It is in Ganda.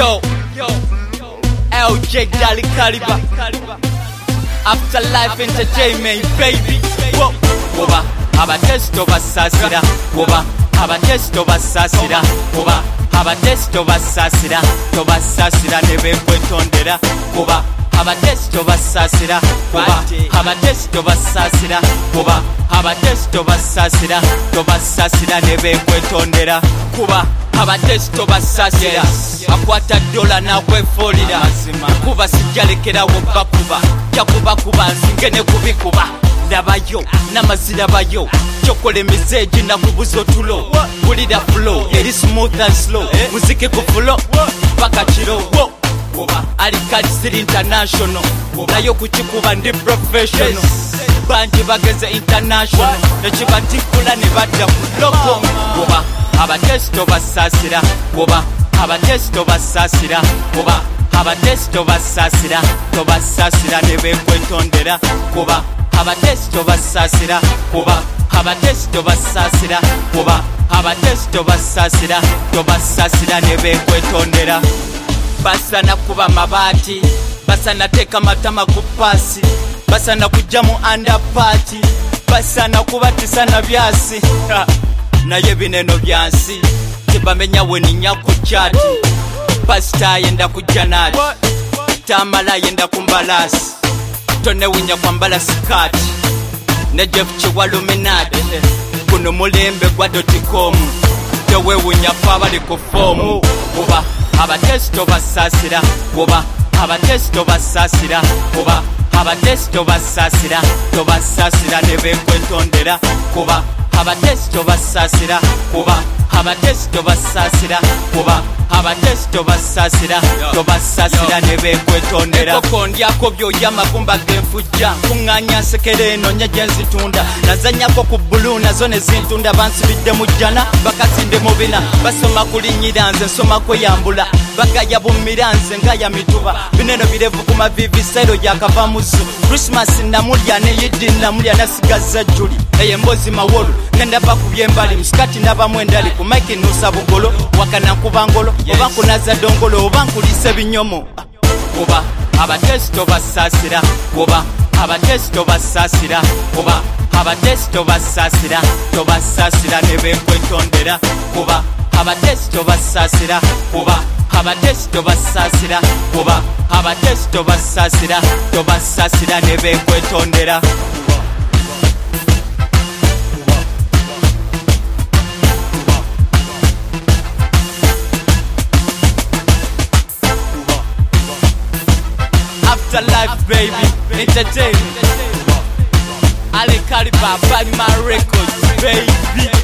Yo, LJ Dali Caliber, Afterlife Entertainment, baby. Woba, abatesto basasira. Woba, abatesto basasira. Woba, abatesto basasira. Tobasasira nebe kwetondera. Woba, abatesto basasira. Woba, abatesto basasira. Woba, abatesto basasira. Tobasasira nebe kwetondera. Kuba abatesto basasira. Akwata dola na kwefolira. Kuba sijalekerawo bakuba. Jakuba nsingene kubikuba. Ndabayo namazira bayo. Chokole message na kubuzo tulo. Bulida flow eri smooth and slow. Muziki ku flow paka chiro. Alikali City International. Nayo kuchikuba ndi professional. Banji bageze international. Nechibatikula ne badda ku logo. Abatesto basasira. Woba abatesto basasira. Woba abatesto basasira. Tobasasira nebe kwetondera. Woba abatesto basasira. Woba abatesto basasira. Woba abatesto basasira. Tobasasira nebe kwetondera. Basana kuba mabati. Basana teka matama kupasi. Basana kujamu underparty. Basana kubatisana byasi. Naye bineno byansi tebamenya weninya ku chati. Pasta yenda kujanati. Tamala yenda kumbalasi. Tone winya kwambala skati. Ne Jeff Chiwaluminati. Kuno mulembe gwa .com. Tewe winya fabali ku fomu. Woba abatesto basasira. Woba abatesto basasira. Woba abatesto basasira. Tobasasira nebe kwetondera. Kuba abatesto basasira. Kuba abatesto basasira. Kuba abatesto basasira. Tobasasira nebe kwetondera. Ekoko ndyako byoyama kumba genfujja. Kunganya sekere eno nyeje nzitunda. Nazanyako ku bulu nazo ne zintunda. Bansibidde mu jjana bakasinde mu bina. Basoma kulinyira nze nsoma kweyambula. Bagaya bumira nze ngaya mituba. Bineno birevu ku mavivi sero yakava musu. Christmas namulya ne Yidi namulya nasigaza Juli. Eye mbozi mawolu nenda bakubye mbali msikati naba mwendali ku Mike nusa bugolo wakana kubangolo oba kunaza dongolo oba nkulise binyomo. Oba abatesto basasira. Oba abatesto basasira. Oba abatesto basasira. Tobasasira nebe kwetondera. Oba abatesto basasira. Oba abatesto basasira. Oba abatesto basasira. Tobasasira nebe kwetondera. Afterlife, baby, entertainment. Ale Caliber, buy my records, baby.